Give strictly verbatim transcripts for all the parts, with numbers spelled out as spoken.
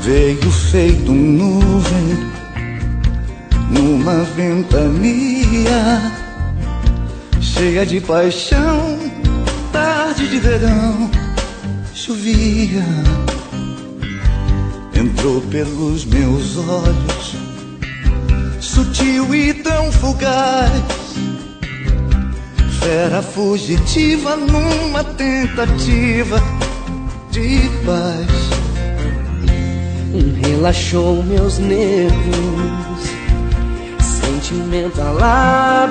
Veio feito nuvem numa ventania, cheia de paixão, tarde de verão, chovia. Entrou pelos meus olhos, sutil e tão fugaz, fera fugitiva numa tentativa de paz. Relaxou meus nervos, sentimento alado,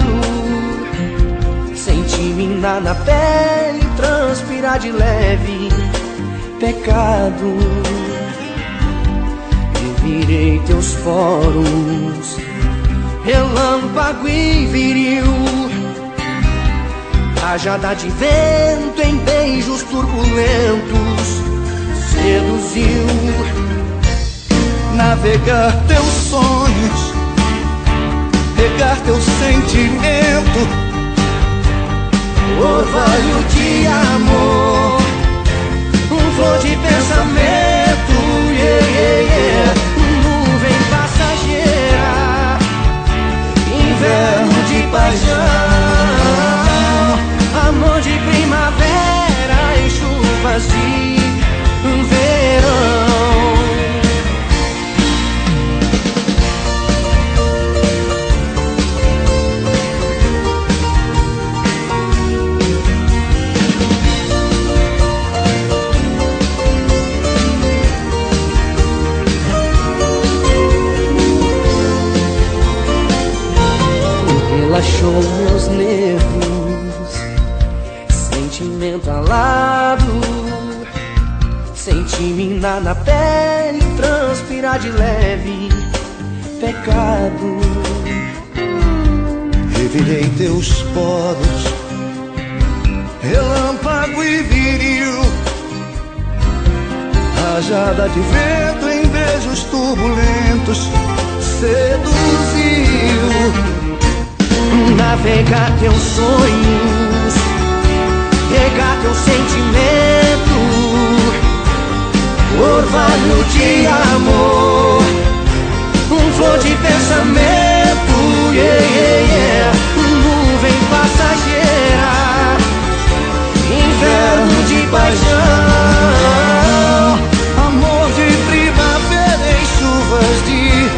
senti minar na pele, transpirar de leve, pecado. Revirei teus poros, relâmpago e viril, rajada de vento em beijos turbulentos, seduziu. Navegar teus sonhos, regar teu sentimento, orvalho de amor, um flor de pensamento, yeah, yeah, yeah. Nuvem passageira, inverno de paixão, amor de primavera em chuvas de verão. Relaxou meus nervos, sentimento alado, senti minar na pele, transpirar de leve, pecado. revirei teus poros, relâmpago e viril, rajada de vento em beijos turbulentos, seduziu. Navegar teus sonhos, regar teu sentimento, orvalho de amor, um flor de pensamento, yeah, yeah, yeah. Nuvem passageira, inverno de paixão, amor de primavera em chuvas de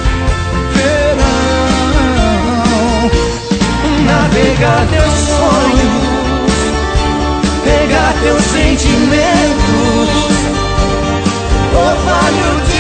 navegar teus sonhos, pegar teus sentimentos, orvalho de